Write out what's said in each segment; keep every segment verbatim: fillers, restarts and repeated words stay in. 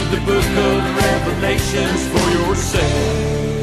Read the book of Revelations for yourself.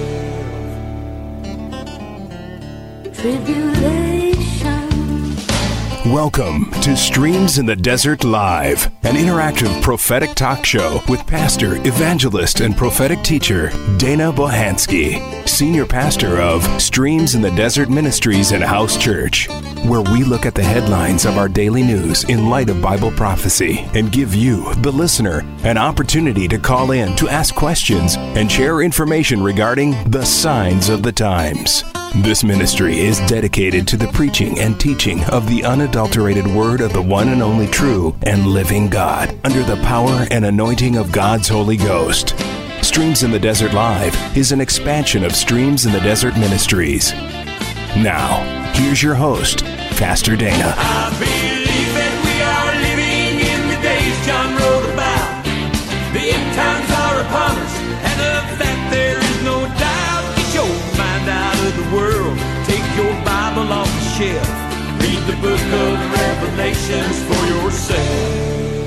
Tribulation. Welcome to Streams in the Desert Live, an interactive prophetic talk show with pastor, evangelist, and prophetic teacher Dana Bohansky, senior pastor of Streams in the Desert Ministries and House Church, where we look at the headlines of our daily news in light of Bible prophecy and give you, the listener, an opportunity to call in to ask questions and share information regarding the signs of the times. This ministry is dedicated to the preaching and teaching of the unadulterated word of the one and only true and living God, under the power and anointing of God's Holy Ghost. Streams in the Desert Live is an expansion of Streams in the Desert Ministries. Now, here's your host, Pastor Dana. I believe that we are living in the days John wrote about. The end times are upon us, and of that there is no doubt. Get your mind out of the world, take your Bible off the shelf, read the book of Revelations for yourself.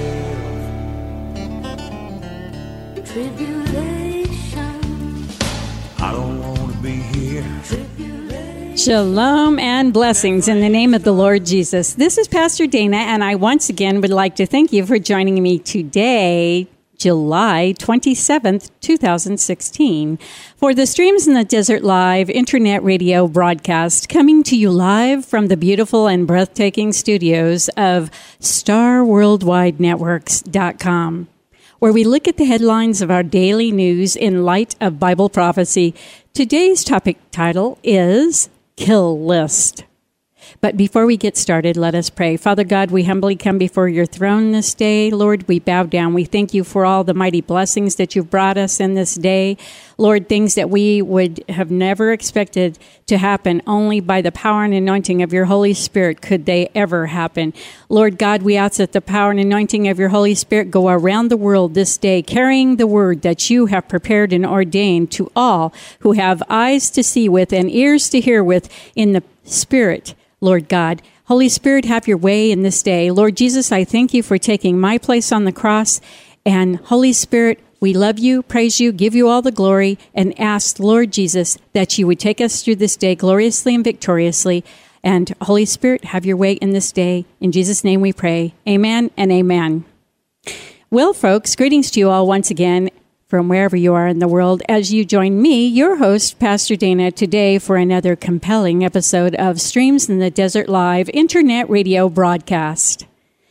Tribulation. I don't want to be here. Tribulation. Shalom and blessings in the name of the Lord Jesus. This is Pastor Dana, and I once again would like to thank you for joining me today, July twenty-seventh, twenty sixteen, for the Streams in the Desert Live internet radio broadcast, coming to you live from the beautiful and breathtaking studios of star worldwide networks dot com, where we look at the headlines of our daily news in light of Bible prophecy. Today's topic title is Kill List. But before we get started, let us pray. Father God, we humbly come before your throne this day. Lord, we bow down. We thank you for all the mighty blessings that you've brought us in this day. Lord, things that we would have never expected to happen. Only by the power and anointing of your Holy Spirit could they ever happen. Lord God, we ask that the power and anointing of your Holy Spirit go around the world this day, carrying the word that you have prepared and ordained to all who have eyes to see with and ears to hear with in the Spirit. Lord God, Holy Spirit, have your way in this day. Lord Jesus, I thank you for taking my place on the cross. And Holy Spirit, we love you, praise you, give you all the glory, and ask, Lord Jesus, that you would take us through this day gloriously and victoriously. And Holy Spirit, have your way in this day. In Jesus' name we pray. Amen and amen. Well, folks, greetings to you all once again, from wherever you are in the world, as you join me, your host, Pastor Dana, today for another compelling episode of Streams in the Desert Live internet radio broadcast.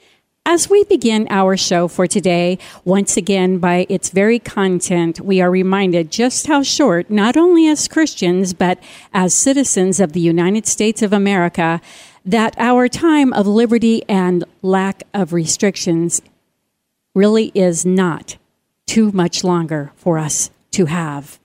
As we begin our show for today, once again, by its very content, we are reminded just how short, not only as Christians, but as citizens of the United States of America, that our time of liberty and lack of restrictions really is not too much longer for us to have,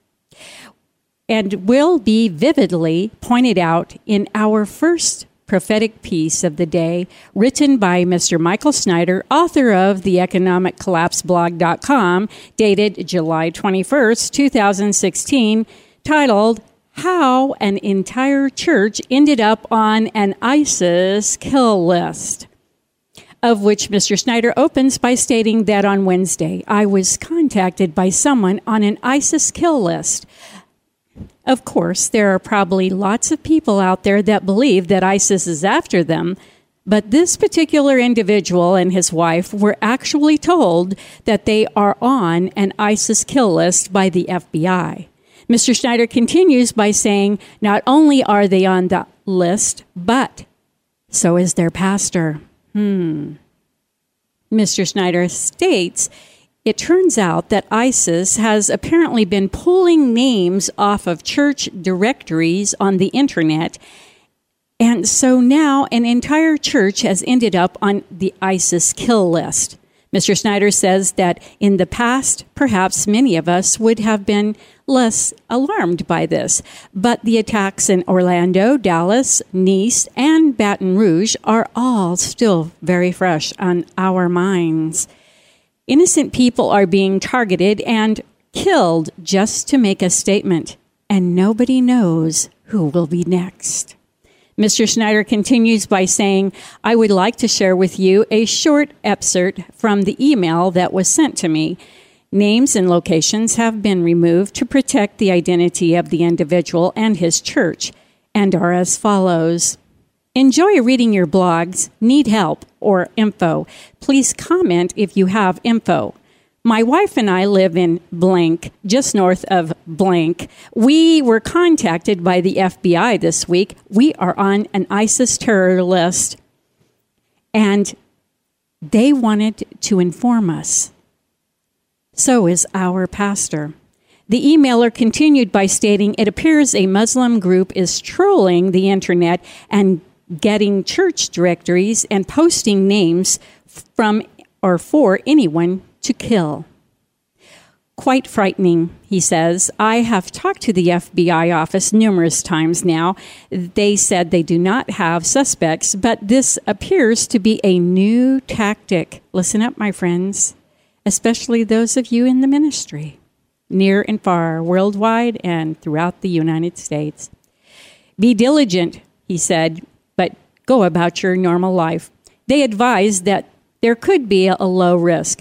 and will be vividly pointed out in our first prophetic piece of the day, written by Mister Michael Snyder, author of the economic collapse blog dot com, dated July twenty-first, twenty sixteen, titled, How an Entire Church Ended Up on an ISIS Kill List, of which Mister Snyder opens by stating that on Wednesday, I was contacted by someone on an ISIS kill list. Of course, there are probably lots of people out there that believe that ISIS is after them, but this particular individual and his wife were actually told that they are on an ISIS kill list by the F B I. Mister Snyder continues by saying not only are they on the list, but so is their pastor. Hmm. Mister Snyder states, it turns out that ISIS has apparently been pulling names off of church directories on the internet, and so now an entire church has ended up on the ISIS kill list. Mister Snyder says that in the past, perhaps many of us would have been less alarmed by this, but the attacks in Orlando, Dallas, Nice, and Baton Rouge are all still very fresh on our minds. Innocent people are being targeted and killed just to make a statement, and nobody knows who will be next. Mister Snyder continues by saying, I would like to share with you a short excerpt from the email that was sent to me. Names and locations have been removed to protect the identity of the individual and his church, and are as follows. Enjoy reading your blogs. Need help or info? Please comment if you have info. My wife and I live in blank, just north of blank. We were contacted by the F B I this week. We are on an ISIS terror list, and they wanted to inform us. So is our pastor. The emailer continued by stating, it appears a Muslim group is trolling the internet and getting church directories and posting names from or for anyone to kill. Quite frightening, he says. I have talked to the F B I office numerous times now. They said they do not have suspects, but this appears to be a new tactic. Listen up, my friends, especially those of you in the ministry, near and far, worldwide and throughout the United States. Be diligent, he said, but go about your normal life. They advised that there could be a low risk.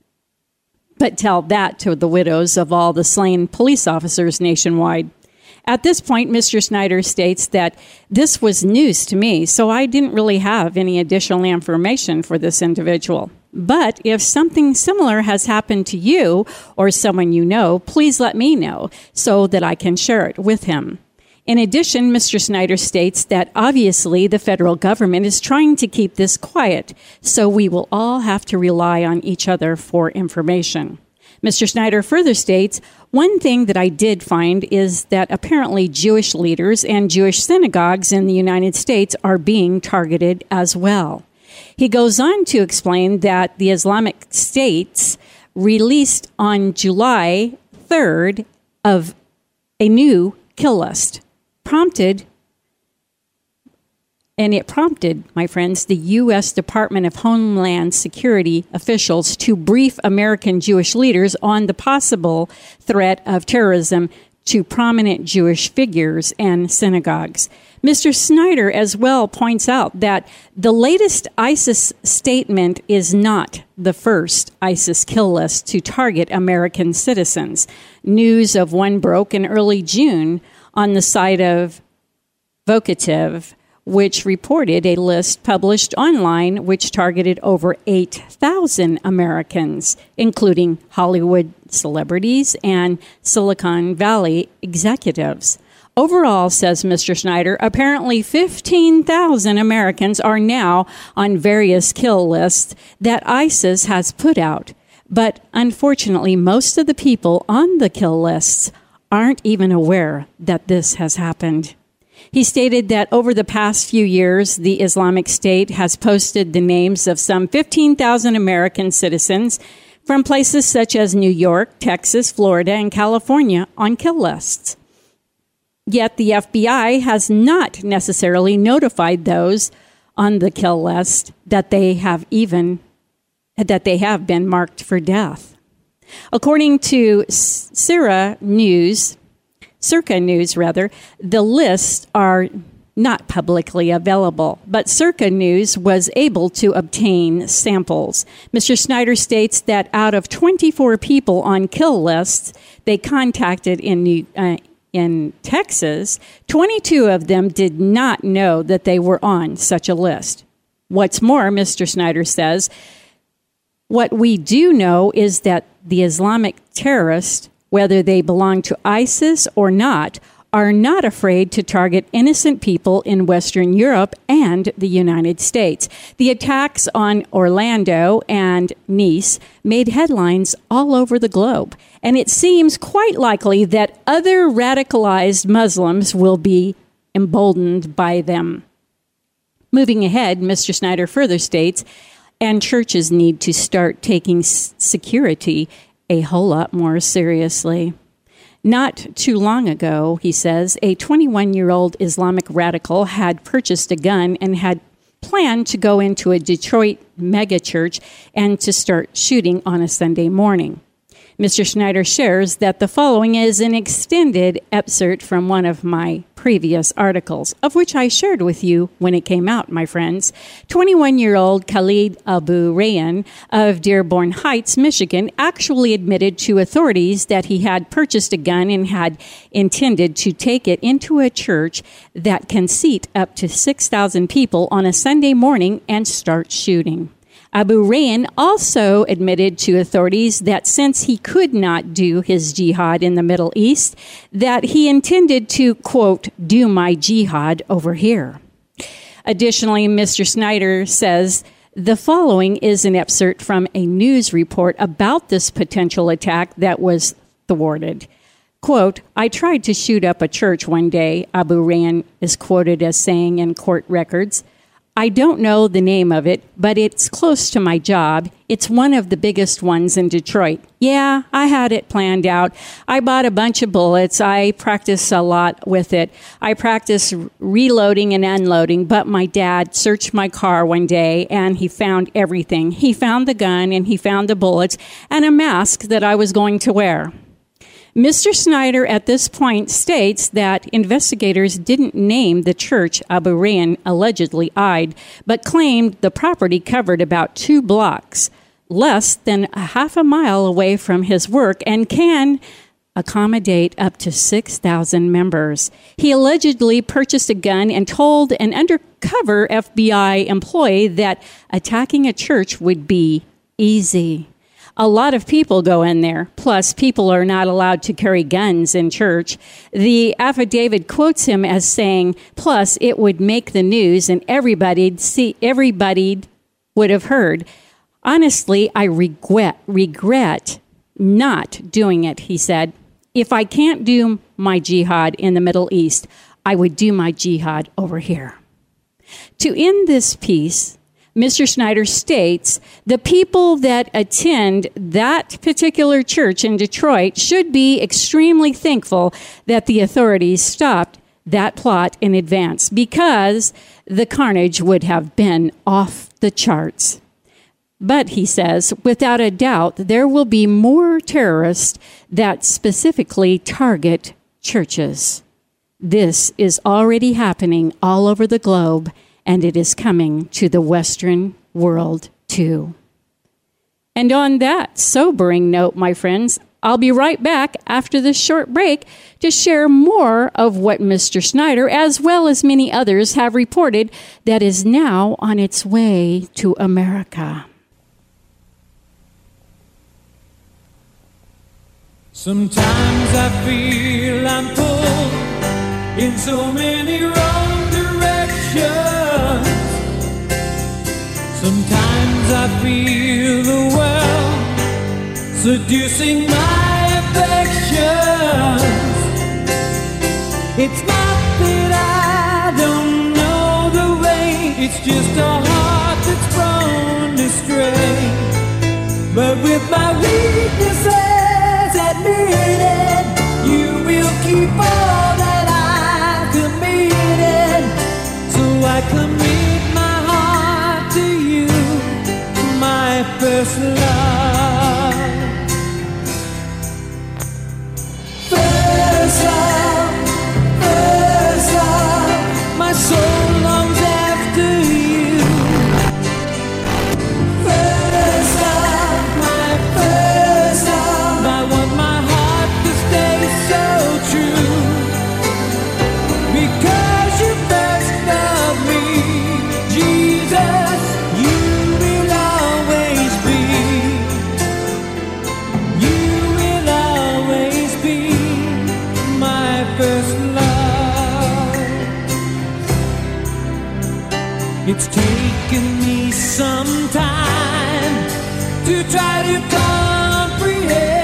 But tell that to the widows of all the slain police officers nationwide. At this point, Mister Snyder states that this was news to me, so I didn't really have any additional information for this individual. But if something similar has happened to you or someone you know, please let me know so that I can share it with him. In addition, Mister Snyder states that obviously the federal government is trying to keep this quiet, so we will all have to rely on each other for information. Mister Snyder further states, one thing that I did find is that apparently Jewish leaders and Jewish synagogues in the United States are being targeted as well. He goes on to explain that the Islamic States released on July third of a new kill list. Prompted, and it prompted, my friends, the U S Department of Homeland Security officials to brief American Jewish leaders on the possible threat of terrorism to prominent Jewish figures and synagogues. Mister Snyder as well points out that the latest ISIS statement is not the first ISIS kill list to target American citizens. News of one broke in early June on the site of Vocative, which reported a list published online which targeted over eight thousand Americans, including Hollywood celebrities and Silicon Valley executives. Overall, says Mister Snyder, apparently fifteen thousand Americans are now on various kill lists that ISIS has put out. But unfortunately, most of the people on the kill lists aren't even aware that this has happened. He stated that over the past few years, the Islamic State has posted the names of some fifteen thousand American citizens from places such as New York, Texas, Florida, and California on kill lists. Yet the F B I has not necessarily notified those on the kill list that they have even that they have been marked for death. According to Circa News, Circa News rather, the lists are not publicly available, but Circa News was able to obtain samples. Mister Snyder states that out of twenty-four people on kill lists they contacted in New, uh, in Texas, twenty-two of them did not know that they were on such a list. What's more, Mister Snyder says, what we do know is that the Islamic terrorists, whether they belong to ISIS or not, are not afraid to target innocent people in Western Europe and the United States. The attacks on Orlando and Nice made headlines all over the globe, and it seems quite likely that other radicalized Muslims will be emboldened by them. Moving ahead, Mister Snyder further states, and churches need to start taking security a whole lot more seriously. Not too long ago, he says, a twenty-one-year-old Islamic radical had purchased a gun and had planned to go into a Detroit megachurch and to start shooting on a Sunday morning. Mister Snyder shares that the following is an extended excerpt from one of my previous articles, of which I shared with you when it came out, my friends. twenty-one-year-old Khalid Abu Rayyan of Dearborn Heights, Michigan, actually admitted to authorities that he had purchased a gun and had intended to take it into a church that can seat up to six thousand people on a Sunday morning and start shooting. Abu Rayyan also admitted to authorities that since he could not do his jihad in the Middle East, that he intended to, quote, do my jihad over here. Additionally, Mister Snyder says the following is an excerpt from a news report about this potential attack that was thwarted. Quote, I tried to shoot up a church one day, Abu Rayyan is quoted as saying in court records. I don't know the name of it, but it's close to my job. It's one of the biggest ones in Detroit. Yeah, I had it planned out. I bought a bunch of bullets. I practice a lot with it. I practice reloading and unloading, but my dad searched my car one day and he found everything. He found the gun and he found the bullets and a mask that I was going to wear. Mister Snyder at this point states that investigators didn't name the church Abu Rayyan allegedly eyed, but claimed the property covered about two blocks, less than a half a mile away from his work, and can accommodate up to six thousand members. He allegedly purchased a gun and told an undercover F B I employee that attacking a church would be easy. A lot of people go in there. Plus, people are not allowed to carry guns in church. The affidavit quotes him as saying, plus, it would make the news and everybody'd see, everybody would have heard. Honestly, I regret, regret not doing it, he said. If I can't do my jihad in the Middle East, I would do my jihad over here. To end this piece, Mister Snyder states, the people that attend that particular church in Detroit should be extremely thankful that the authorities stopped that plot in advance because the carnage would have been off the charts. But, he says, without a doubt, there will be more terrorists that specifically target churches. This is already happening all over the globe, and it is coming to the Western world, too. And on that sobering note, my friends, I'll be right back after this short break to share more of what Mister Snyder, as well as many others, have reported that is now on its way to America. Sometimes I feel I'm pulled in so many wrong directions. Sometimes I feel the world seducing my affections. It's not that I don't know the way, it's just a heart that's prone to stray. But with my weaknesses admitted, you will keep all that I've committed. So I commit my heart to you, my first love. First love, first love, my soul longs after you. First love, my first love, I want my heart to stay so true. Because you first loved me, Jesus, you will always be. You will always be my first love. It's taken me some time to try to comprehend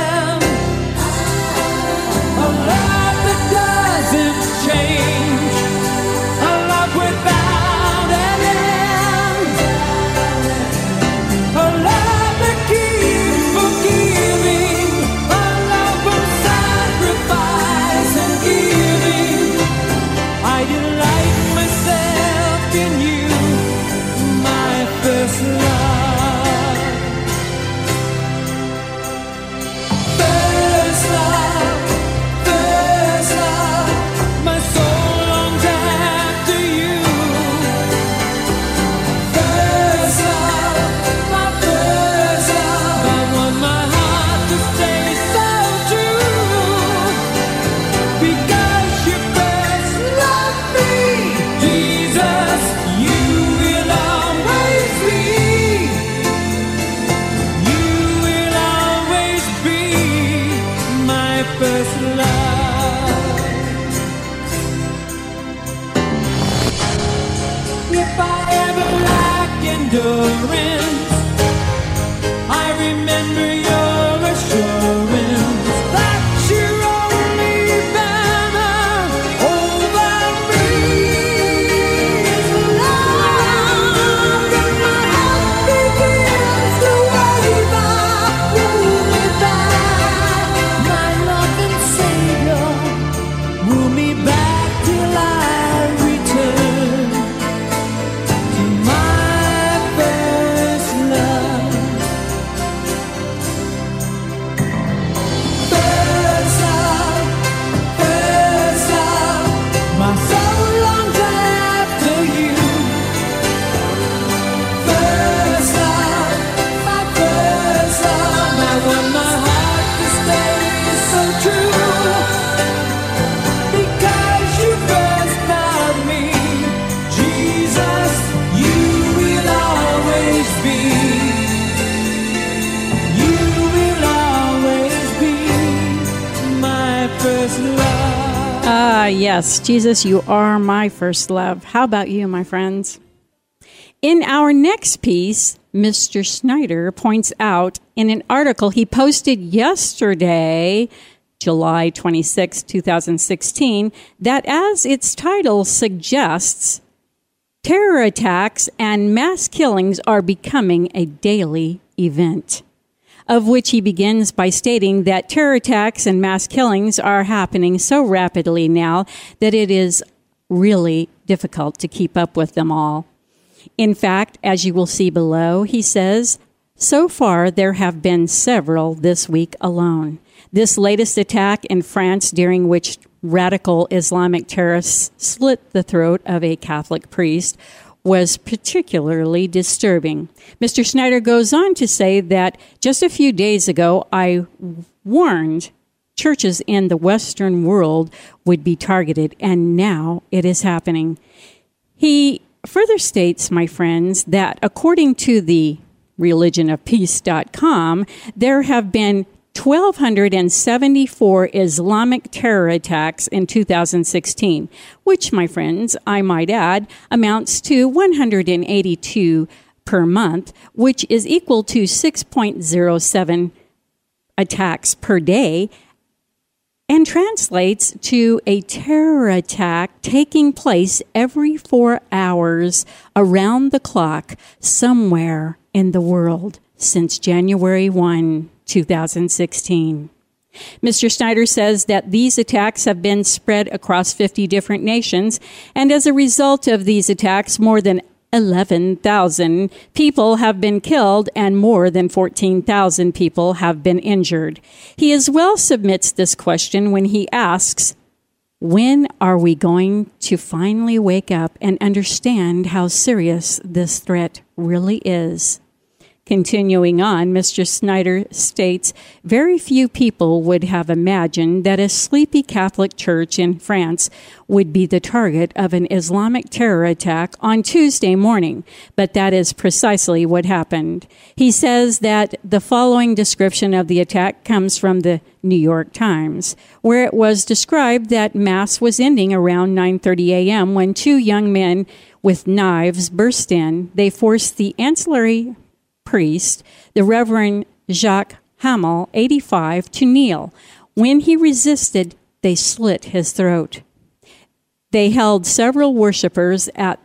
a love that doesn't change, a love without an end, a love that keeps forgiving, a love of sacrifice and giving. I delight myself in you, Ah, yes, Jesus, you are my first love. How about you, my friends? In our next piece, Mister Snyder points out in an article he posted yesterday, July twenty-sixth, twenty sixteen, that as its title suggests, terror attacks and mass killings are becoming a daily event, of which he begins by stating that terror attacks and mass killings are happening so rapidly now that it is really difficult to keep up with them all. In fact, as you will see below, he says, so far there have been several this week alone. This latest attack in France, during which radical Islamic terrorists slit the throat of a Catholic priest, was particularly disturbing. Mister Snyder goes on to say that just a few days ago, I warned churches in the Western world would be targeted, and now it is happening. He further states, my friends, that according to the religion of peace dot com, there have been one thousand two hundred seventy-four Islamic terror attacks in two thousand sixteen, which, my friends, I might add, amounts to one hundred eighty-two per month, which is equal to six point zero seven attacks per day, and translates to a terror attack taking place every four hours around the clock somewhere in the world since January first, two thousand sixteen. Mister Snyder says that these attacks have been spread across fifty different nations, and as a result of these attacks, more than eleven thousand people have been killed and more than fourteen thousand people have been injured. He as well submits this question when he asks, when are we going to finally wake up and understand how serious this threat really is? Continuing on, Mister Snyder states, very few people would have imagined that a sleepy Catholic church in France would be the target of an Islamic terror attack on Tuesday morning, but that is precisely what happened. He says that the following description of the attack comes from the New York Times, where it was described that Mass was ending around nine thirty a.m. when two young men with knives burst in. They forced the ancillary priest, the Reverend Jacques Hamel, eighty-five, to kneel. When he resisted, they slit his throat. They held several worshipers, at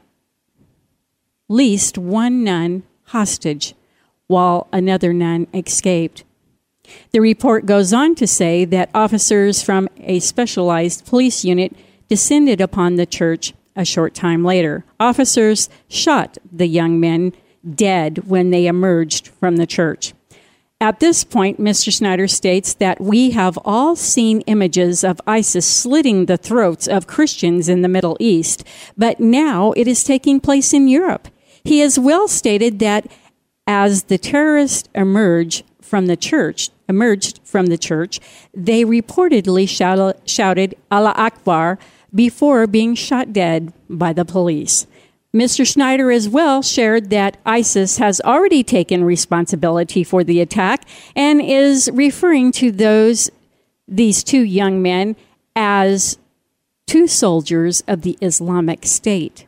least one nun, hostage, while another nun escaped. The report goes on to say that officers from a specialized police unit descended upon the church a short time later. Officers shot the young men dead when they emerged from the church. At this point, Mister Snyder states that we have all seen images of ISIS slitting the throats of Christians in the Middle East, but now it is taking place in Europe. He has well stated that as the terrorists emerge from the church, emerged from the church, they reportedly shout, shouted Allah Akbar before being shot dead by the police. Mister Snyder as well shared that ISIS has already taken responsibility for the attack and is referring to those these two young men as two soldiers of the Islamic State.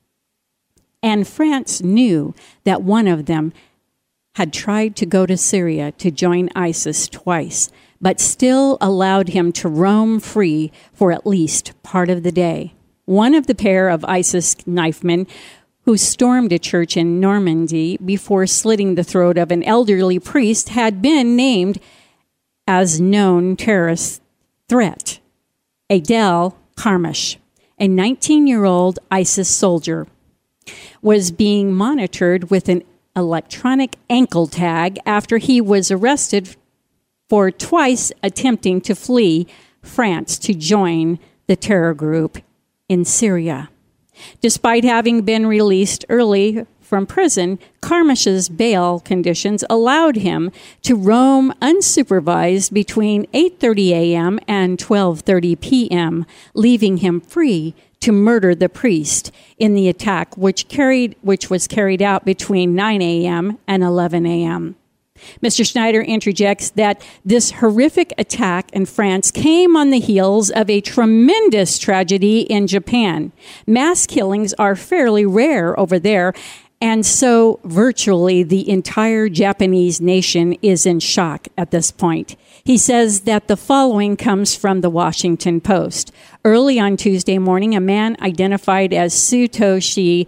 And France knew that one of them had tried to go to Syria to join ISIS twice, but still allowed him to roam free for at least part of the day. One of the pair of ISIS knifemen who stormed a church in Normandy before slitting the throat of an elderly priest had been named as known terrorist threat. Adel Karmash, a nineteen-year-old ISIS soldier, was being monitored with an electronic ankle tag after he was arrested for twice attempting to flee France to join the terror group in Syria. Despite having been released early from prison, Karmash's bail conditions allowed him to roam unsupervised between eight thirty a.m. and twelve thirty p.m., leaving him free to murder the priest in the attack, which carried which was carried out between nine a.m. and eleven a.m. Mister Schneider interjects that this horrific attack in France came on the heels of a tremendous tragedy in Japan. Mass killings are fairly rare over there, and so virtually the entire Japanese nation is in shock at this point. He says that the following comes from the Washington Post. Early on Tuesday morning, a man identified as Sutoshi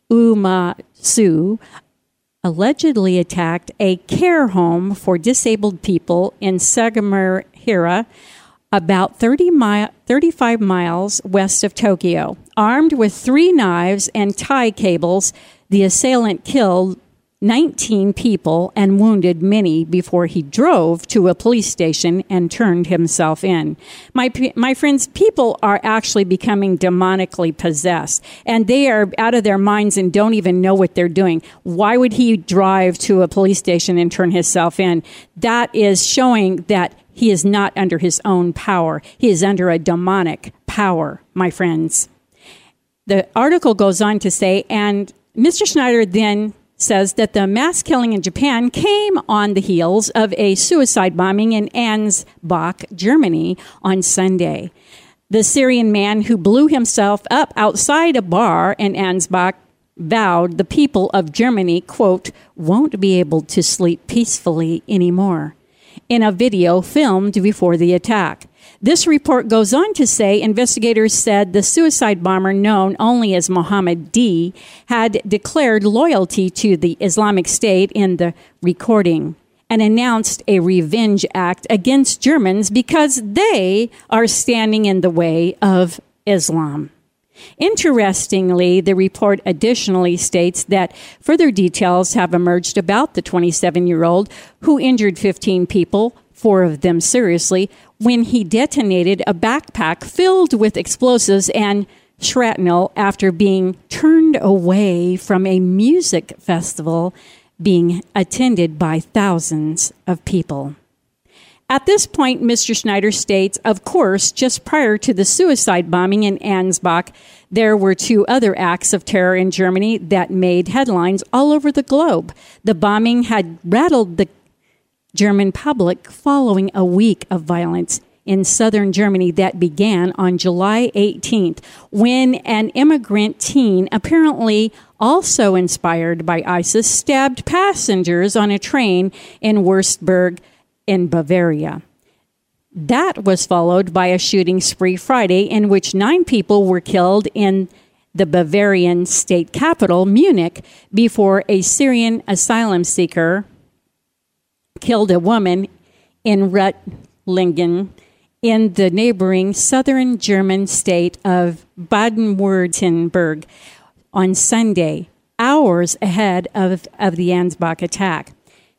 Uematsu allegedly attacked a care home for disabled people in Sagamihara, about thirty mi- thirty-five miles west of Tokyo. Armed with three knives and tie cables, the assailant killed nineteen people and wounded many before he drove to a police station and turned himself in. My my friends, people are actually becoming demonically possessed, and they are out of their minds and don't even know what they're doing. Why would he drive to a police station and turn himself in? That is showing that he is not under his own power. He is under a demonic power, my friends. The article goes on to say, and Mister Schneider then says that the mass killing in Japan came on the heels of a suicide bombing in Ansbach, Germany, on Sunday. The Syrian man who blew himself up outside a bar in Ansbach vowed the people of Germany, quote, won't be able to sleep peacefully anymore, in a video filmed before the attack. This report goes on to say investigators said the suicide bomber, known only as Mohammed D., had declared loyalty to the Islamic State in the recording and announced a revenge act against Germans because they are standing in the way of Islam. Interestingly, the report additionally states that further details have emerged about the twenty-seven-year-old who injured fifteen people, four of them seriously, when he detonated a backpack filled with explosives and shrapnel after being turned away from a music festival being attended by thousands of people. At this point, Mister Schneider states, of course, just prior to the suicide bombing in Ansbach, there were two other acts of terror in Germany that made headlines all over the globe. The bombing had rattled the German public following a week of violence in southern Germany that began on July eighteenth, when an immigrant teen, apparently also inspired by ISIS, stabbed passengers on a train in Würzburg in Bavaria. That was followed by a shooting spree Friday in which nine people were killed in the Bavarian state capital, Munich, before a Syrian asylum seeker killed a woman in Reutlingen in the neighboring southern German state of Baden-Württemberg on Sunday, hours ahead of, of the Ansbach attack.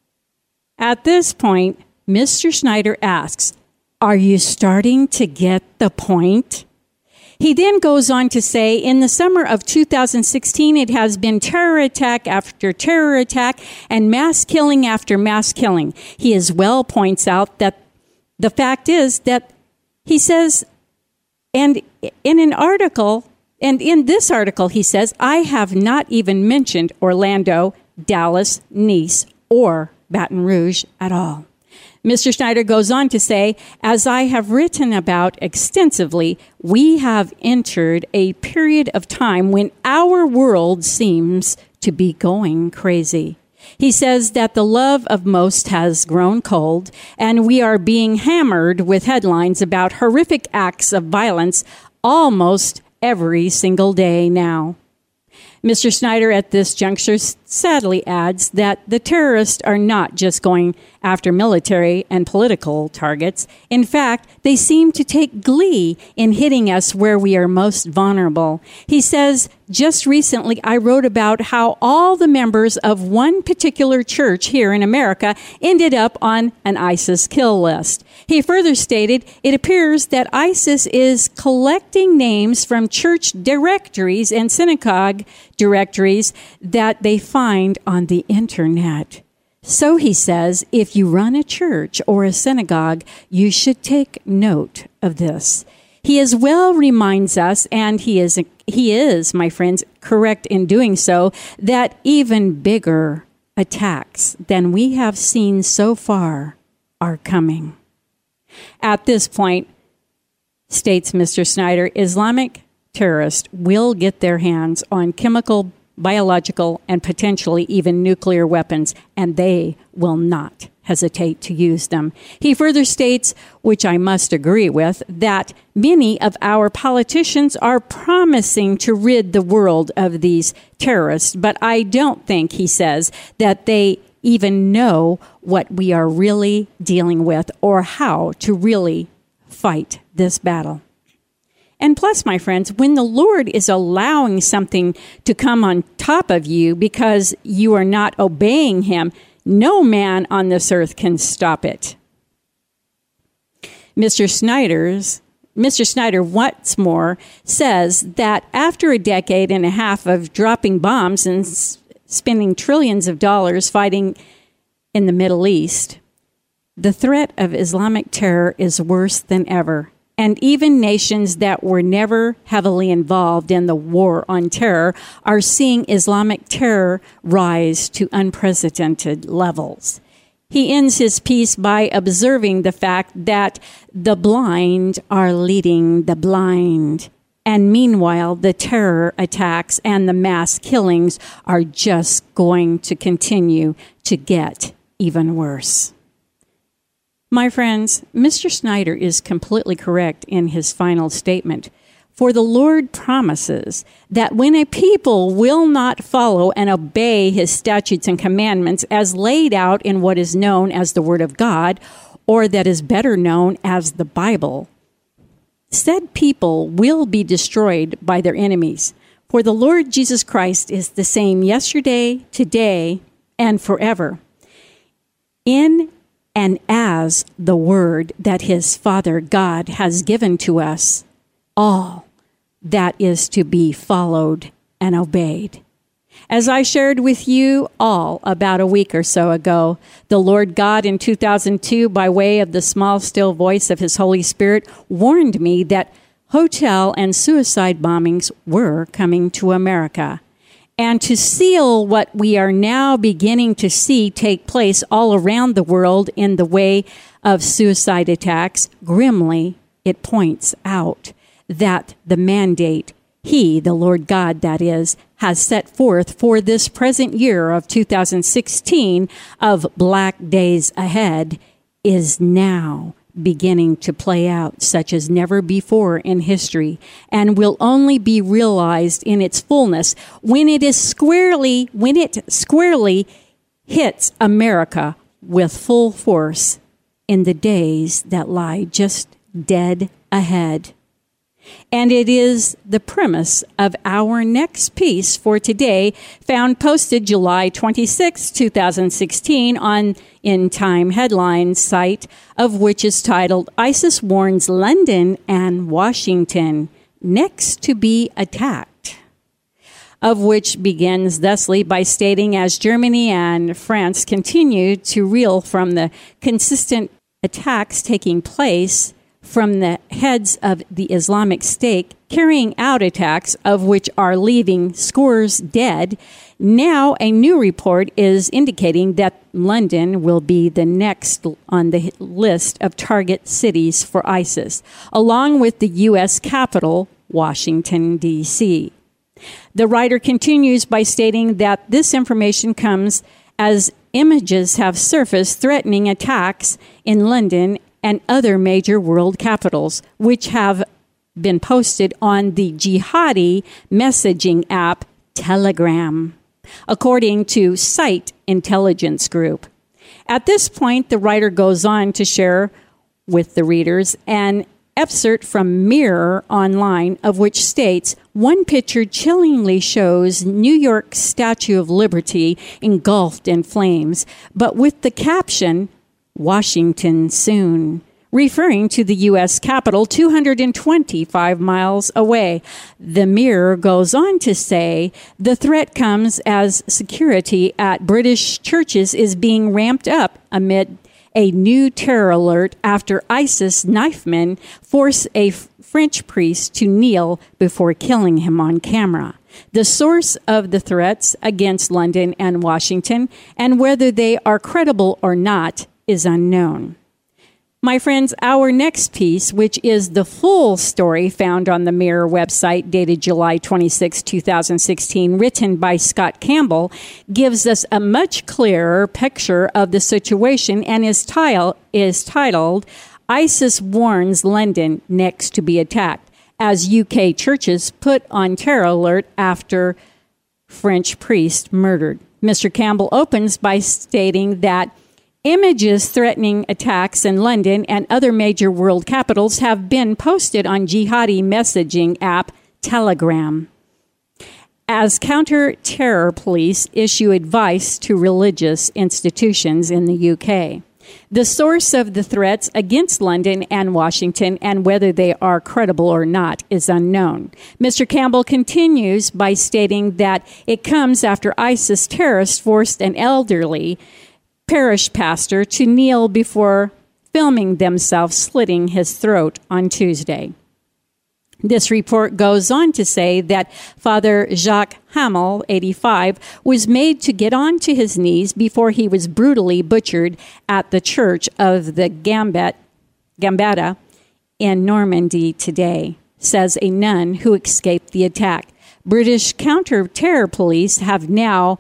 At this point, Mister Schneider asks, are you starting to get the point? He then goes on to say, in the summer of two thousand sixteen, it has been terror attack after terror attack and mass killing after mass killing. He as well points out that the fact is that he says, and in an article, and in this article, he says, I have not even mentioned Orlando, Dallas, Nice, or Baton Rouge at all. Mister Schneider goes on to say, as I have written about extensively, we have entered a period of time when our world seems to be going crazy. He says that the love of most has grown cold, and we are being hammered with headlines about horrific acts of violence almost every single day now. Mister Schneider at this juncture sadly adds that the terrorists are not just going after military and political targets. In fact, they seem to take glee in hitting us where we are most vulnerable. He says, just recently I wrote about how all the members of one particular church here in America ended up on an ISIS kill list. He further stated, it appears that ISIS is collecting names from church directories and synagogue directories that they find on the internet. So he says, if you run a church or a synagogue, you should take note of this. He as well reminds us, and he is, he is, my friends, correct in doing so, that even bigger attacks than we have seen so far are coming. At this point, states Mister Snyder, Islamic terrorists will get their hands on chemical, biological, and potentially even nuclear weapons, and they will not hesitate to use them. He further states, which I must agree with, that many of our politicians are promising to rid the world of these terrorists, but I don't think, he says, that they even know what we are really dealing with or how to really fight this battle. And plus, my friends, when the Lord is allowing something to come on top of you because you are not obeying him, no man on this earth can stop it. Mister Snyder's, Mister Snyder, what's more, says that after a decade and a half of dropping bombs and s- spending trillions of dollars fighting in the Middle East, the threat of Islamic terror is worse than ever. And even nations that were never heavily involved in the war on terror are seeing Islamic terror rise to unprecedented levels. He ends his piece by observing the fact that the blind are leading the blind. And meanwhile, the terror attacks and the mass killings are just going to continue to get even worse. My friends, Mister Snyder is completely correct in his final statement. For the Lord promises that when a people will not follow and obey his statutes and commandments as laid out in what is known as the Word of God, or that is better known as the Bible, said people will be destroyed by their enemies. For the Lord Jesus Christ is the same yesterday, today, and forever. In and as the word that his Father God has given to us, all that is to be followed and obeyed. As I shared with you all about a week or so ago, the Lord God in two thousand two, by way of the small, still voice of his Holy Spirit, warned me that hotel and suicide bombings were coming to America. And to seal what we are now beginning to see take place all around the world in the way of suicide attacks, grimly, it points out that the mandate he, the Lord God, that is, has set forth for this present year of two thousand sixteen of Black Days Ahead is now beginning to play out such as never before in history, and will only be realized in its fullness when it is squarely, when it squarely hits America with full force in the days that lie just dead ahead. And it is the premise of our next piece for today, found posted July twenty-sixth, twenty sixteen on In Time Headlines site, of which is titled, ISIS Warns London and Washington Next to be Attacked, of which begins thusly by stating, as Germany and France continue to reel from the consistent attacks taking place from the heads of the Islamic State carrying out attacks of which are leaving scores dead, now a new report is indicating that London will be the next on the list of target cities for ISIS, along with the U S capital, Washington, D C The writer continues by stating that this information comes as images have surfaced threatening attacks in London and other major world capitals, which have been posted on the jihadi messaging app Telegram, according to Site Intelligence Group. At this point, the writer goes on to share with the readers an excerpt from Mirror Online, of which states, one picture chillingly shows New York's Statue of Liberty engulfed in flames, but with the caption, Washington soon, referring to the U S capital two hundred twenty-five miles away. The Mirror goes on to say the threat comes as security at British churches is being ramped up amid a new terror alert after ISIS knifemen force a French priest to kneel before killing him on camera. The source of the threats against London and Washington, and whether they are credible or not, is unknown. My friends, our next piece, which is the full story found on the Mirror website dated July twenty-sixth, twenty sixteen, written by Scott Campbell, gives us a much clearer picture of the situation and is, tile, is titled, ISIS Warns London Next to be Attacked, as U K churches put on terror alert after French priest murdered. Mister Campbell opens by stating that images threatening attacks in London and other major world capitals have been posted on jihadi messaging app Telegram, as counter-terror police issue advice to religious institutions in the U K. The source of the threats against London and Washington and whether they are credible or not is unknown. Mister Campbell continues by stating that it comes after ISIS terrorists forced an elderly parish pastor to kneel before filming themselves slitting his throat on Tuesday. This report goes on to say that Father Jacques Hamel, eighty-five, was made to get onto his knees before he was brutally butchered at the church of the Gambet, Gambetta in Normandy today, says a nun who escaped the attack. British counter-terror police have now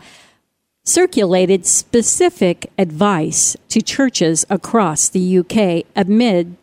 circulated specific advice to churches across the U K amid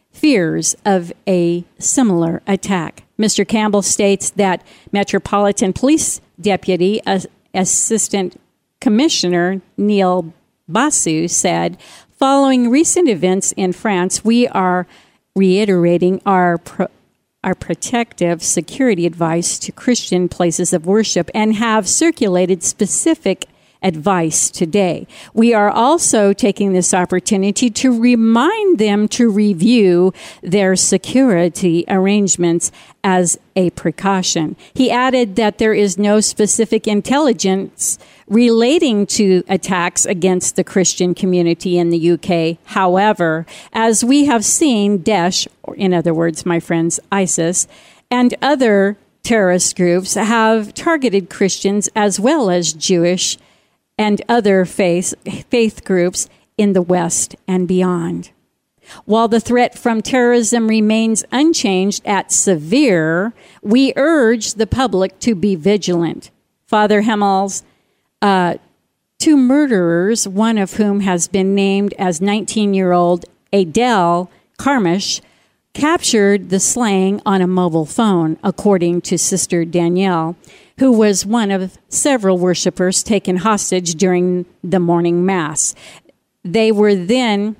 fears of a similar attack. Mister Campbell states that Metropolitan Police Deputy uh, Assistant Commissioner Neil Basu said, following recent events in France, we are reiterating our pro- our protective security advice to Christian places of worship and have circulated specific advice today. We are also taking this opportunity to remind them to review their security arrangements as a precaution. He added that there is no specific intelligence relating to attacks against the Christian community in the U K. However, as we have seen, Daesh, or in other words, my friends, ISIS, and other terrorist groups have targeted Christians as well as Jewish and other faith, faith groups in the West and beyond. While the threat from terrorism remains unchanged at severe, we urge the public to be vigilant. Father Hammel's uh, two murderers, one of whom has been named as nineteen-year-old Adele Karmish, captured the slaying on a mobile phone, according to Sister Danielle, who was one of several worshipers taken hostage during the morning mass. They were then,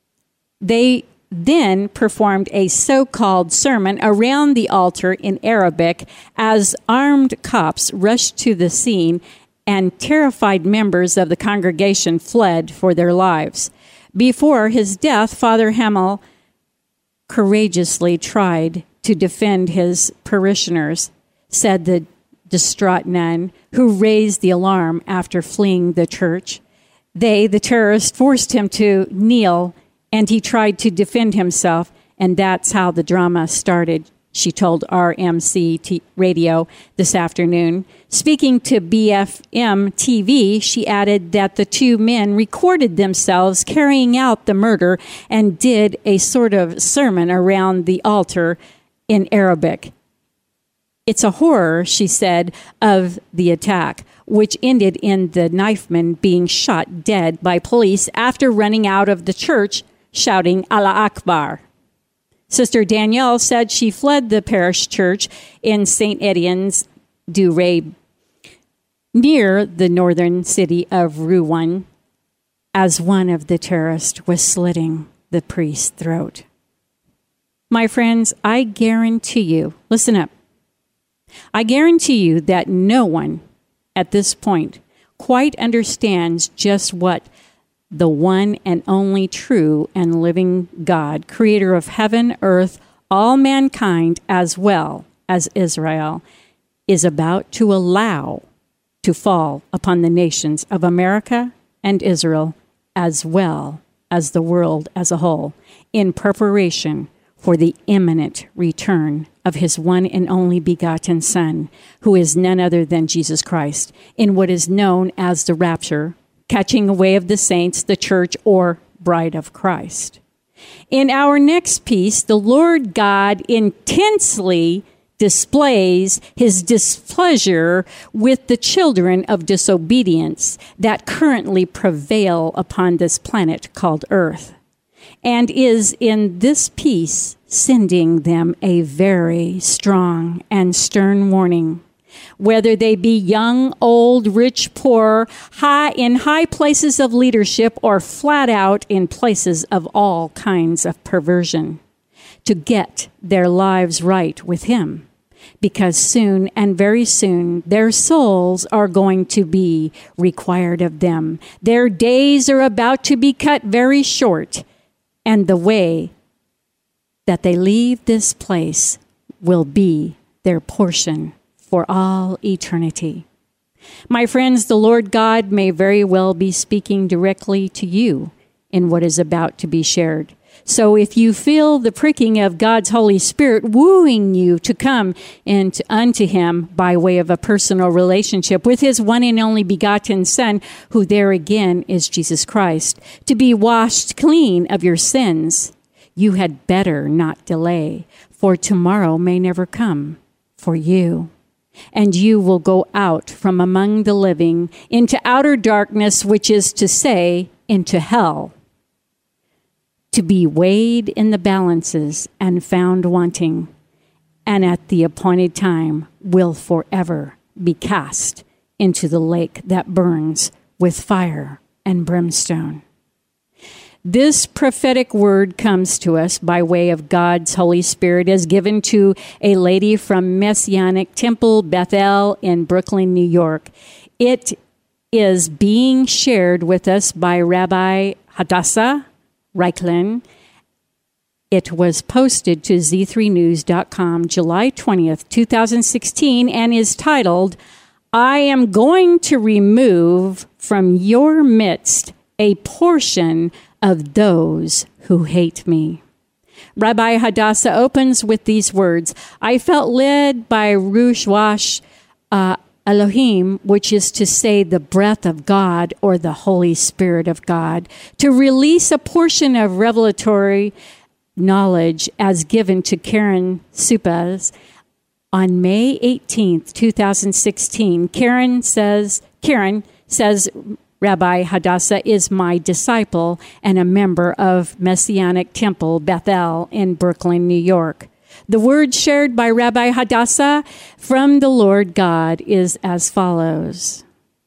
they then performed a so-called sermon around the altar in Arabic as armed cops rushed to the scene and terrified members of the congregation fled for their lives. Before his death, Father Hamel courageously tried to defend his parishioners, said the distraught nun, who raised the alarm after fleeing the church. They, the terrorists, forced him to kneel, and he tried to defend himself, and that's how the drama started, she told R M C T- Radio this afternoon. Speaking to B F M T V, she added that the two men recorded themselves carrying out the murder and did a sort of sermon around the altar in Arabic. It's a horror, she said, of the attack, which ended in the knifeman being shot dead by police after running out of the church shouting Allah Akbar. Sister Danielle said she fled the parish church in Saint Etienne's du Rey, near the northern city of Rouen, as one of the terrorists was slitting the priest's throat. My friends, I guarantee you, listen up, I guarantee you that no one at this point quite understands just what the one and only true and living God, creator of heaven, earth, all mankind, as well as Israel, is about to allow to fall upon the nations of America and Israel, as well as the world as a whole, in preparation for the imminent return of his one and only begotten Son, who is none other than Jesus Christ, in what is known as the rapture, catching away of the saints, the church, or bride of Christ. In our next piece, the Lord God intensely displays his displeasure with the children of disobedience that currently prevail upon this planet called Earth, and is in this piece sending them a very strong and stern warning. Whether they be young, old, rich, poor, high in high places of leadership, or flat out in places of all kinds of perversion, to get their lives right with him. Because soon and very soon their souls are going to be required of them. Their days are about to be cut very short, and the way that they leave this place will be their portion for all eternity. My friends, the Lord God may very well be speaking directly to you in what is about to be shared. So if you feel the pricking of God's Holy Spirit wooing you to come into, unto him by way of a personal relationship with his one and only begotten Son, who there again is Jesus Christ, to be washed clean of your sins, you had better not delay, for tomorrow may never come for you. And you will go out from among the living into outer darkness, which is to say, into hell, to be weighed in the balances and found wanting, and at the appointed time will forever be cast into the lake that burns with fire and brimstone. This prophetic word comes to us by way of God's Holy Spirit, as given to a lady from Messianic Temple Bethel in Brooklyn, New York. It is being shared with us by Rabbi Hadassah Reichlin. It was posted to Z three news dot com July twentieth, twenty sixteen, and is titled, I am going to remove from your midst a portion of those who hate me. Rabbi Hadassah opens with these words, I felt led by Ruach uh, Elohim, which is to say the breath of God or the Holy Spirit of God, to release a portion of revelatory knowledge as given to Karen Supas on May eighteenth, twenty sixteen. Karen says, Karen says, Rabbi Hadassah is my disciple and a member of Messianic Temple Bethel in Brooklyn, New York. The word shared by Rabbi Hadassah from the Lord God is as follows.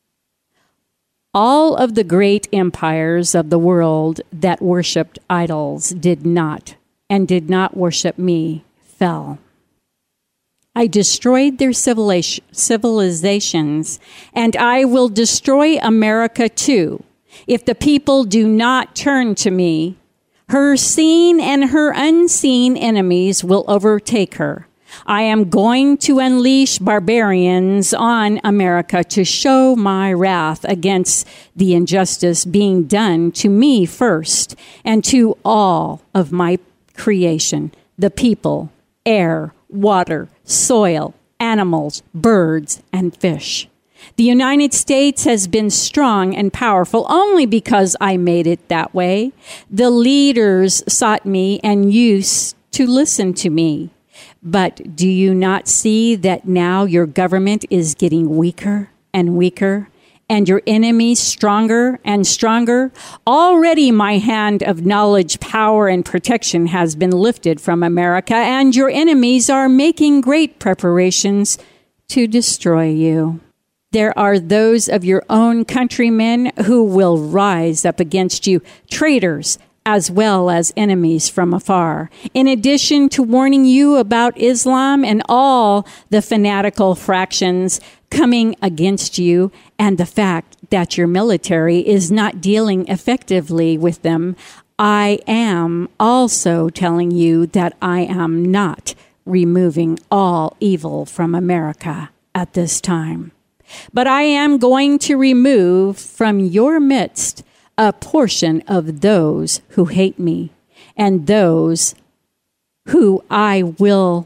All of the great empires of the world that worshipped idols did not, and did not worship me, fell. I destroyed their civilizations, and I will destroy America too, if the people do not turn to me. Her seen and her unseen enemies will overtake her. I am going to unleash barbarians on America to show my wrath against the injustice being done to me first, and to all of my creation, the people, air, water, soil, animals, birds, and fish. The United States has been strong and powerful only because I made it that way. The leaders sought me and used to listen to me. But do you not see that now your government is getting weaker and weaker, and your enemies stronger and stronger? Already my hand of knowledge, power, and protection has been lifted from America, and your enemies are making great preparations to destroy you. There are those of your own countrymen who will rise up against you, traitors, as well as enemies from afar. In addition to warning you about Islam and all the fanatical fractions coming against you, and the fact that your military is not dealing effectively with them, I am also telling you that I am not removing all evil from America at this time. But I am going to remove from your midst a portion of those who hate me, and those who I will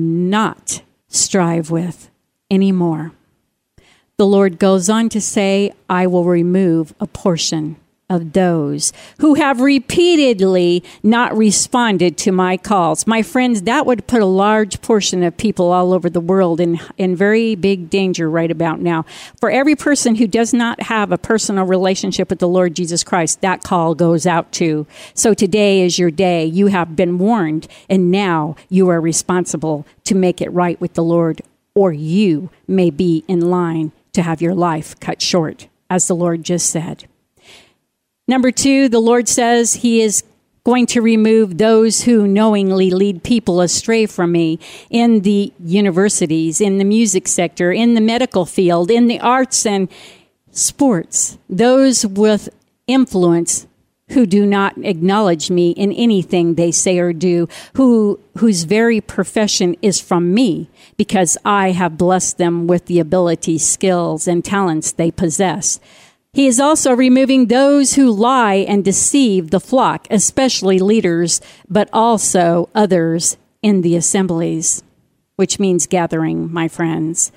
not strive with anymore. The Lord goes on to say, I will remove a portion of those who have repeatedly not responded to my calls. My friends, that would put a large portion of people all over the world in, in very big danger right about now. For every person who does not have a personal relationship with the Lord Jesus Christ, that call goes out to. So today is your day. You have been warned, and now you are responsible to make it right with the Lord, or you may be in line to have your life cut short, as the Lord just said. Number two, the Lord says he is going to remove those who knowingly lead people astray from me in the universities, in the music sector, in the medical field, in the arts and sports. Those with influence who do not acknowledge me in anything they say or do, who whose very profession is from me, because I have blessed them with the abilities, skills, and talents they possess. He is also removing those who lie and deceive the flock, especially leaders, but also others in the assemblies, which means gathering, my friends.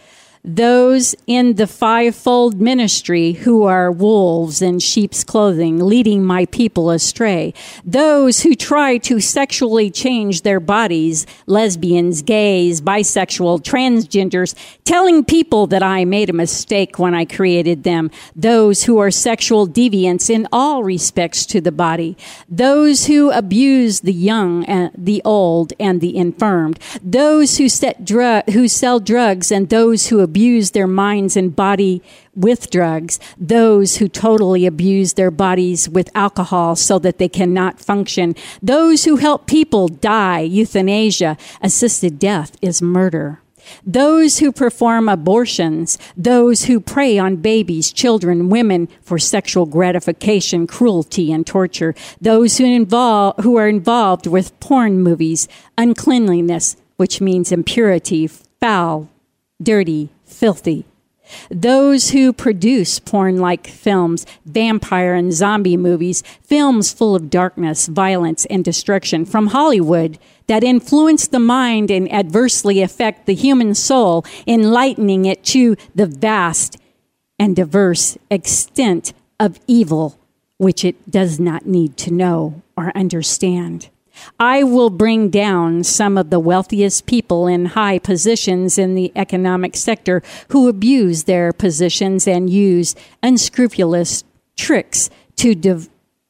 Those in the fivefold ministry who are wolves in sheep's clothing, leading my people astray. Those who try to sexually change their bodies, lesbians, gays, bisexual, transgenders, telling people that I made a mistake when I created them. Those who are sexual deviants in all respects to the body. Those who abuse the young, and the old, and the infirmed. Those who set dr- who sell drugs, and those who abuse their minds and body with drugs, those who totally abuse their bodies with alcohol so that they cannot function, those who help people die, euthanasia, assisted death is murder. Those who perform abortions, those who prey on babies, children, women for sexual gratification, cruelty, and torture, those who involve, who are involved with porn movies, uncleanliness, which means impurity, foul, dirty, filthy. Those who produce porn-like films, vampire and zombie movies, films full of darkness, violence, and destruction from Hollywood that influence the mind and adversely affect the human soul, enlightening it to the vast and diverse extent of evil, which it does not need to know or understand. I will bring down some of the wealthiest people in high positions in the economic sector who abuse their positions and use unscrupulous tricks to de-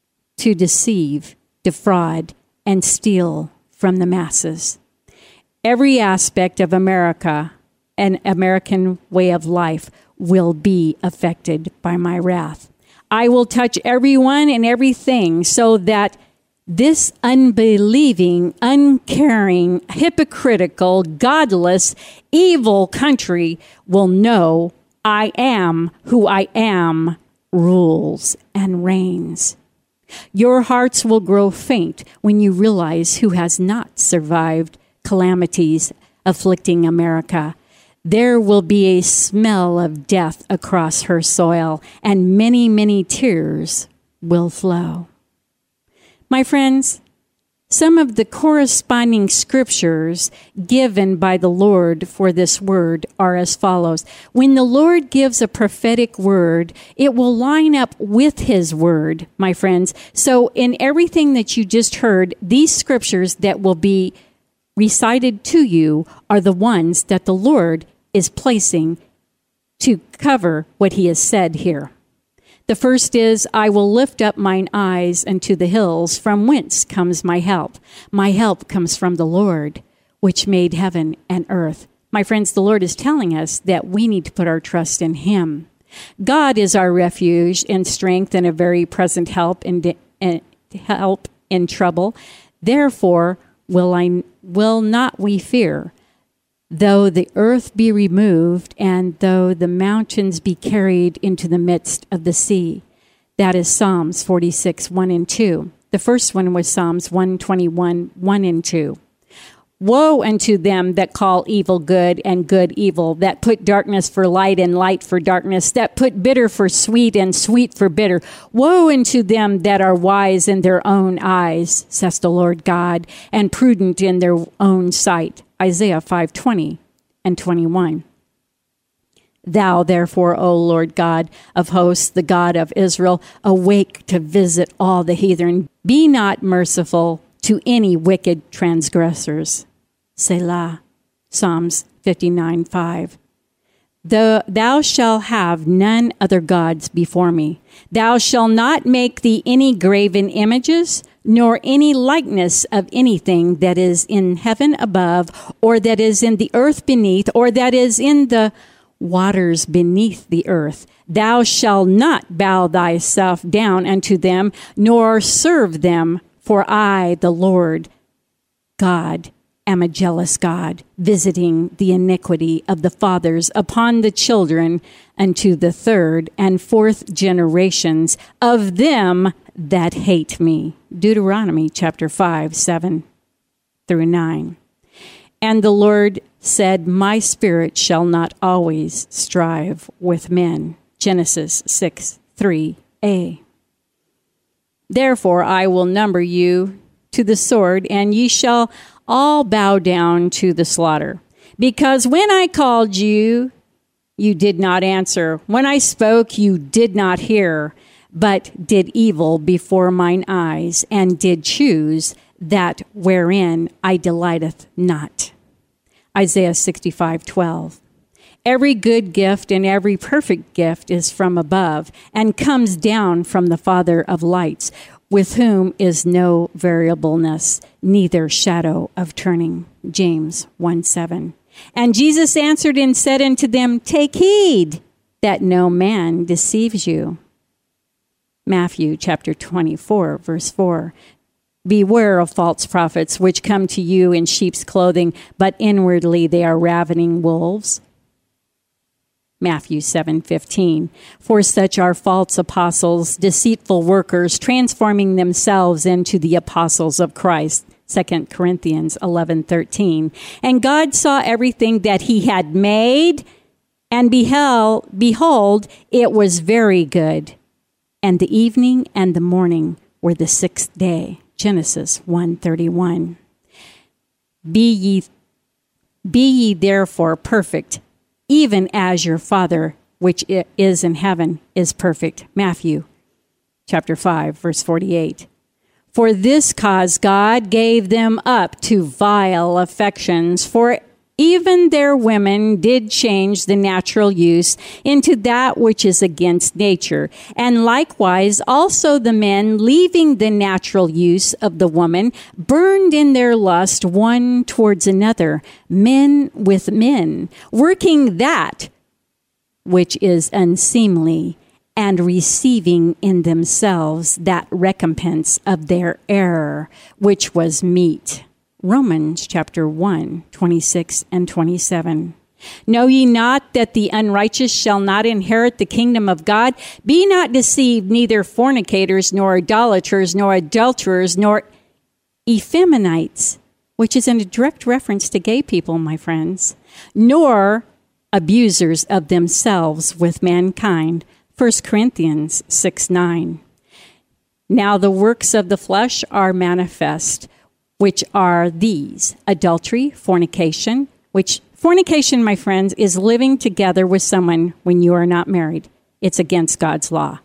to deceive, defraud, and steal from the masses. Every aspect of America, an American way of life, will be affected by my wrath. I will touch everyone and everything so that this unbelieving, uncaring, hypocritical, godless, evil country will know I am who I am, rules and reigns. Your hearts will grow faint when you realize who has not survived calamities afflicting America. There will be a smell of death across her soil, and many, many tears will flow. My friends, some of the corresponding scriptures given by the Lord for this word are as follows. When the Lord gives a prophetic word, it will line up with his word, my friends. So in everything that you just heard, these scriptures that will be recited to you are the ones that the Lord is placing to cover what he has said here. The first is, I will lift up mine eyes unto the hills, from whence comes my help. My help comes from the Lord, which made heaven and earth. My friends, the Lord is telling us that we need to put our trust in him. God is our refuge and strength and a very present help in, de- in help in trouble. Therefore will I will not we fear, though the earth be removed, and though the mountains be carried into the midst of the sea. That is Psalms forty-six, one and two. The first one was Psalms one twenty-one, one and two. Woe unto them that call evil good and good evil, that put darkness for light and light for darkness, that put bitter for sweet and sweet for bitter. Woe unto them that are wise in their own eyes, says the Lord God, and prudent in their own sight. Isaiah five twenty and twenty-one. Thou, therefore, O Lord God of hosts, the God of Israel, awake to visit all the heathen. Be not merciful to any wicked transgressors. Selah. Psalms fifty-nine five. The, thou shalt have none other gods before me. Thou shalt not make thee any graven images, nor any likeness of anything that is in heaven above, or that is in the earth beneath, or that is in the waters beneath the earth. Thou shalt not bow thyself down unto them, nor serve them, for I, the Lord God, am a jealous God, visiting the iniquity of the fathers upon the children unto the third and fourth generations of them that hate me. Deuteronomy chapter five, seven through nine. And the Lord said, my spirit shall not always strive with men. Genesis six, three a. Therefore I will number you to the sword, and ye shall all bow down to the slaughter. Because when I called you, you did not answer. When I spoke, you did not hear, but did evil before mine eyes, and did choose that wherein I delighteth not. Isaiah sixty-five twelve. Every good gift and every perfect gift is from above, and comes down from the Father of lights, with whom is no variableness, neither shadow of turning. James one seven. And Jesus answered and said unto them, take heed that no man deceives you. Matthew chapter twenty-four, verse four. Beware of false prophets, which come to you in sheep's clothing, but inwardly they are ravening wolves. Matthew seven fifteen. For such are false apostles, deceitful workers, transforming themselves into the apostles of Christ. Second Corinthians eleven thirteen. And God saw everything that he had made, and beheld, behold, it was very good. And the evening and the morning were the sixth day. Genesis one thirty-one. Be ye, be ye therefore perfect, even as your Father which is in heaven is perfect. Matthew chapter five, verse forty-eight. For this cause God gave them up to vile affections, for even their women did change the natural use into that which is against nature. And likewise also the men, leaving the natural use of the woman, burned in their lust one towards another, men with men, working that which is unseemly, and receiving in themselves that recompense of their error, which was meet. Romans chapter one, twenty-six and twenty-seven. Know ye not that the unrighteous shall not inherit the kingdom of God? Be not deceived, neither fornicators, nor idolaters, nor adulterers, nor effeminates, which is in a direct reference to gay people, my friends, nor abusers of themselves with mankind. First Corinthians six nine. Now the works of the flesh are manifest, which are these: adultery, fornication, which fornication, my friends, is living together with someone when you are not married. It's against God's law.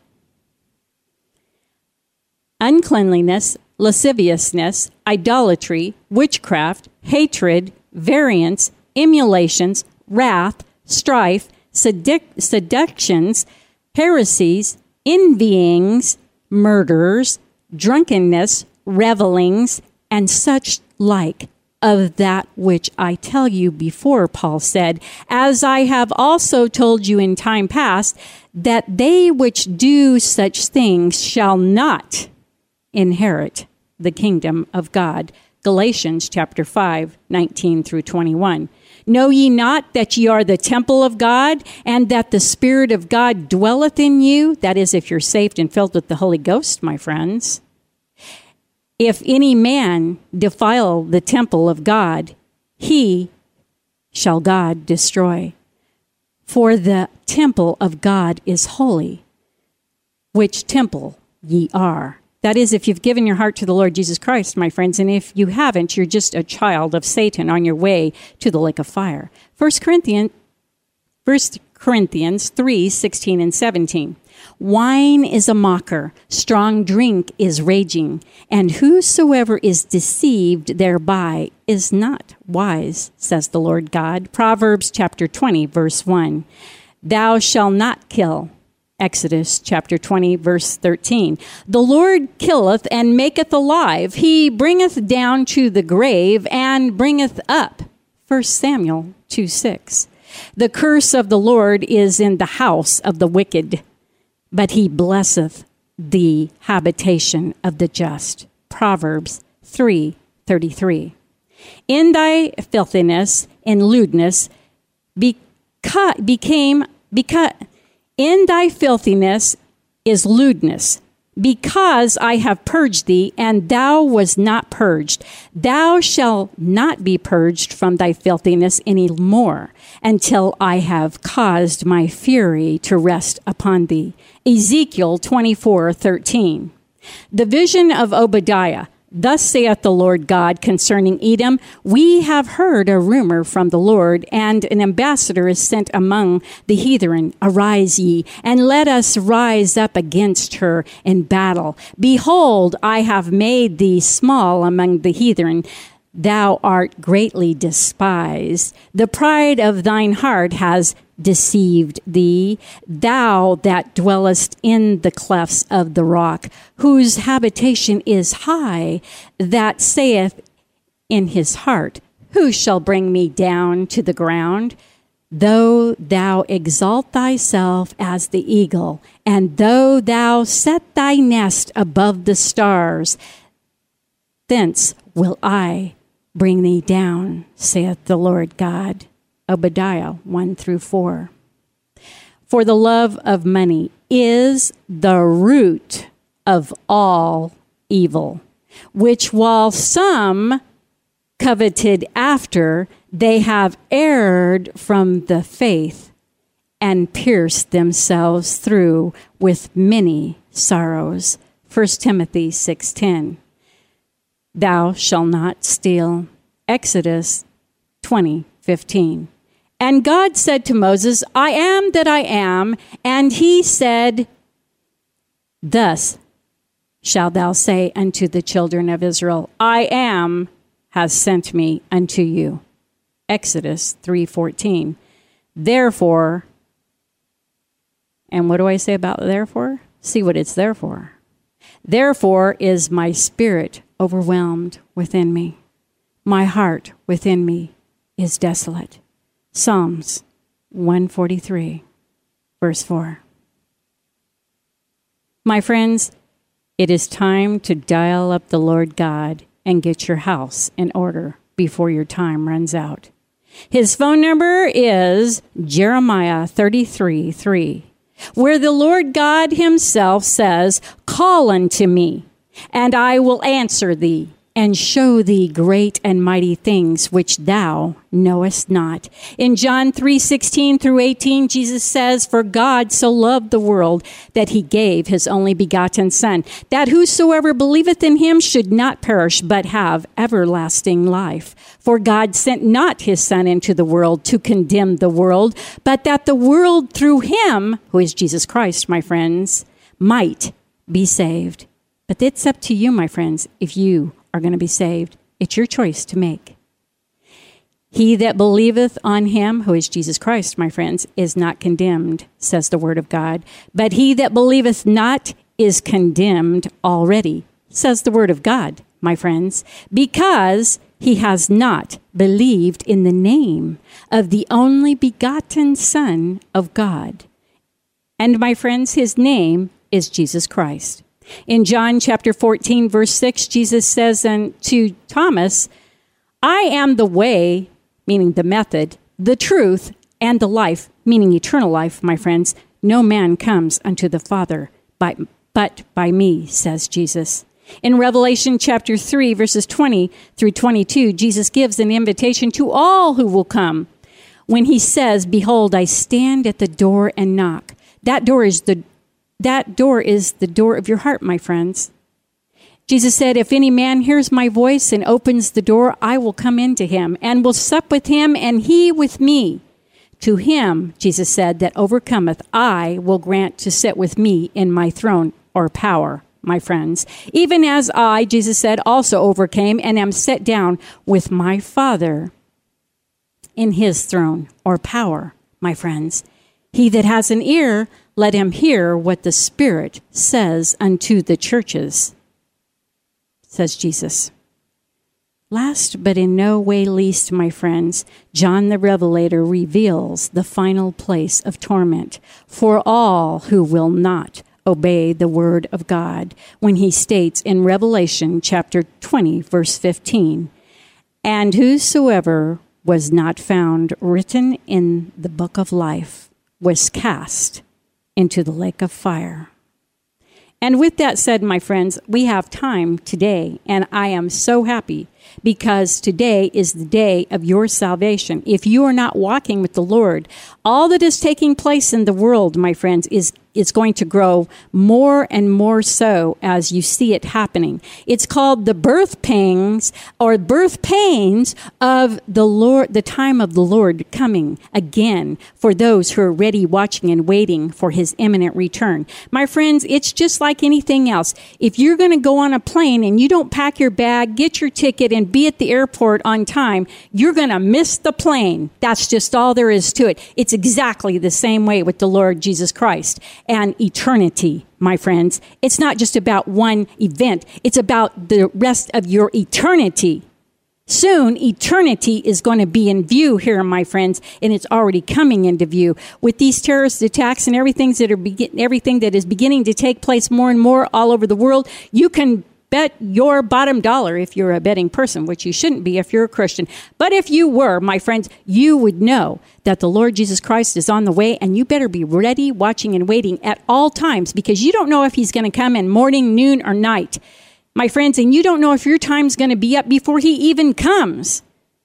Uncleanliness, lasciviousness, idolatry, witchcraft, hatred, variance, emulations, wrath, strife, seduc- seductions, heresies, envyings, murders, drunkenness, revelings, and such like of that which I tell you before, Paul said, as I have also told you in time past, that they which do such things shall not inherit the kingdom of God. Galatians chapter five, nineteen through twenty-one. Know ye not that ye are the temple of God, and that the Spirit of God dwelleth in you? That is, if you're saved and filled with the Holy Ghost, my friends. If any man defile the temple of God, he shall God destroy. For the temple of God is holy, which temple ye are. That is, if you've given your heart to the Lord Jesus Christ, my friends, and if you haven't, you're just a child of Satan on your way to the lake of fire. First Corinthians, First Corinthians three, sixteen and seventeen. Wine is a mocker, strong drink is raging, and whosoever is deceived thereby is not wise, says the Lord God. Proverbs chapter twenty, verse one. Thou shalt not kill. Exodus chapter twenty, verse thirteen. The Lord killeth and maketh alive. He bringeth down to the grave and bringeth up. First Samuel two, six. The curse of the Lord is in the house of the wicked, but he blesseth the habitation of the just. Proverbs three, thirty-three. In thy filthiness and lewdness beca- became, because, in thy filthiness is lewdness, because I have purged thee, and thou was not purged. Thou shalt not be purged from thy filthiness any more, until I have caused my fury to rest upon thee. Ezekiel twenty-four, thirteen. The vision of Obadiah. Thus saith the Lord God concerning Edom, we have heard a rumor from the Lord, and an ambassador is sent among the heathen. Arise ye, and let us rise up against her in battle. Behold, I have made thee small among the heathen. Thou art greatly despised. The pride of thine heart has deceived thee, thou that dwellest in the clefts of the rock, whose habitation is high, that saith in his heart, who shall bring me down to the ground? Though thou exalt thyself as the eagle, and though thou set thy nest above the stars, thence will I bring thee down, saith the Lord God. Obadiah one through four. For the love of money is the root of all evil, which while some coveted after, they have erred from the faith and pierced themselves through with many sorrows. First Timothy six ten. Thou shalt not steal. Exodus twenty fifteen. And God said to Moses, I am that I am. And he said, thus shalt thou say unto the children of Israel, I am has sent me unto you. Exodus three fourteen. Therefore, and what do I say about therefore? See what it's there for. Therefore is my spirit overwhelmed within me. My heart within me is desolate. Psalms one forty-three, verse four. My friends, it is time to dial up the Lord God and get your house in order before your time runs out. His phone number is Jeremiah thirty-three, three, where the Lord God himself says, call unto me, and I will answer thee, and show thee great and mighty things which thou knowest not. In John three sixteen through eighteen, Jesus says, for God so loved the world that he gave his only begotten Son, that whosoever believeth in him should not perish, but have everlasting life. For God sent not his Son into the world to condemn the world, but that the world through him, who is Jesus Christ, my friends, might be saved. But it's up to you, my friends, if you are going to be saved. It's your choice to make. He that believeth on him, who is Jesus Christ, my friends, is not condemned, says the word of God. But he that believeth not is condemned already, says the word of God, my friends, because he has not believed in the name of the only begotten Son of God. And my friends, his name is Jesus Christ. In John chapter fourteen, verse six, Jesus says unto Thomas, I am the way, meaning the method, the truth, and the life, meaning eternal life, my friends. No man comes unto the Father by, but by me, says Jesus. In Revelation chapter three, verses twenty through twenty-two, Jesus gives an invitation to all who will come when he says, "Behold, I stand at the door and knock." That door is the that door is the door of your heart, my friends. Jesus said, "If any man hears my voice and opens the door, I will come into him and will sup with him and he with me. To him," Jesus said, "that overcometh, I will grant to sit with me in my throne," or power, my friends. "Even as I," Jesus said, "also overcame and am set down with my Father in his throne," or power, my friends. "He that has an ear, let him hear what the Spirit says unto the churches," says Jesus. Last but in no way least, my friends, John the Revelator reveals the final place of torment for all who will not obey the word of God when he states in Revelation chapter twenty, verse fifteen, "And whosoever was not found written in the book of life was cast into the lake of fire." And with that said, my friends, we have time today, and I am so happy because today is the day of your salvation. If you are not walking with the Lord, all that is taking place in the world, my friends, is is going to grow more and more so as you see it happening. It's called the birth pangs or birth pains of the Lord, the time of the Lord coming again for those who are ready, watching, and waiting for his imminent return. My friends, it's just like anything else. If you're going to go on a plane and you don't pack your bag, get your ticket, and be at the airport on time, you're going to miss the plane. That's just all there is to it. It's exactly the same way with the Lord Jesus Christ and eternity, my friends. It's not just about one event. It's about the rest of your eternity. Soon, eternity is going to be in view here, my friends, and it's already coming into view. With these terrorist attacks and everything that are be- everything that is beginning to take place more and more all over the world, you can bet your bottom dollar, if you're a betting person, which you shouldn't be if you're a Christian. But if you were, my friends, you would know that the Lord Jesus Christ is on the way, and you better be ready, watching, and waiting at all times, because you don't know if he's going to come in morning, noon, or night, my friends, and you don't know if your time's going to be up before he even comes.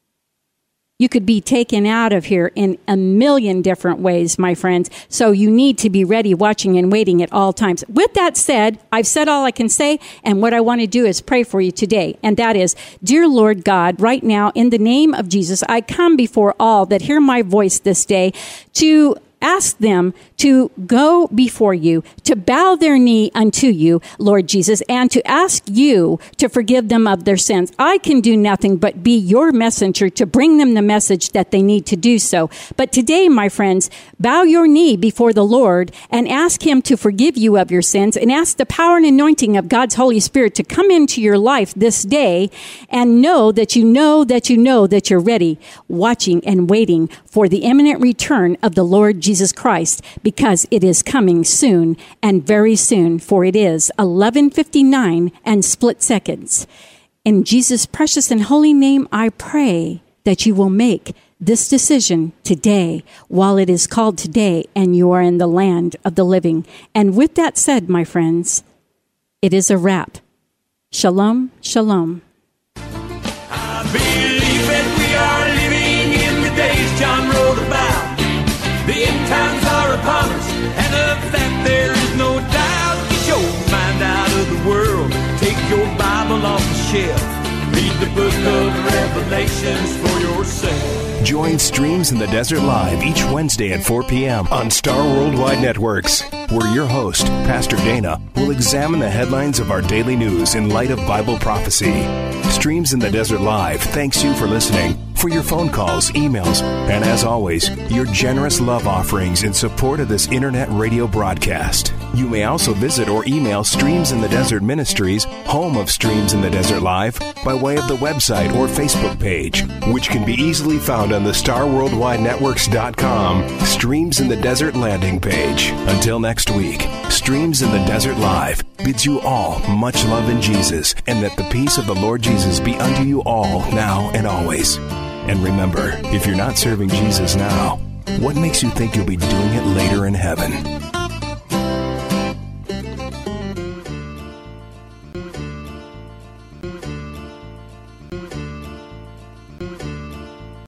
You could be taken out of here in a million different ways, my friends. So you need to be ready, watching, and waiting at all times. With that said, I've said all I can say, and what I want to do is pray for you today. And that is, dear Lord God, right now, in the name of Jesus, I come before all that hear my voice this day to ask them to go before you, to bow their knee unto you, Lord Jesus, and to ask you to forgive them of their sins. I can do nothing but be your messenger to bring them the message that they need to do so. But today, my friends, bow your knee before the Lord and ask him to forgive you of your sins, and ask the power and anointing of God's Holy Spirit to come into your life this day, and know that you know that you know that you're ready, watching and waiting for the imminent return of the Lord Jesus Jesus Christ, because it is coming soon, and very soon, for it is eleven fifty-nine and split seconds. In Jesus' precious and holy name, I pray that you will make this decision today, while it is called today, and you are in the land of the living. And with that said, my friends, it is a wrap. Shalom, shalom. I believe that we are living in the days John wrote about. The end times are upon us, and of that there is no doubt. Get your mind out of the world, take your Bible off the shelf, read the book of Revelations for yourself. Join Streams in the Desert Live each Wednesday at four p.m. on Star Worldwide Networks, where your host, Pastor Dana, will examine the headlines of our daily news in light of Bible prophecy. Streams in the Desert Live thanks you for listening, for your phone calls, emails, and as always, your generous love offerings in support of this internet radio broadcast. You may also visit or email Streams in the Desert Ministries, home of Streams in the Desert Live, by way of the website or Facebook page, which can be easily found on the star worldwide networks dot com Streams in the Desert landing page. Until next week, Streams in the Desert Live bids you all much love in Jesus, and that the peace of the Lord Jesus be unto you all now and always. And remember, if you're not serving Jesus now, what makes you think you'll be doing it later in heaven? Bye.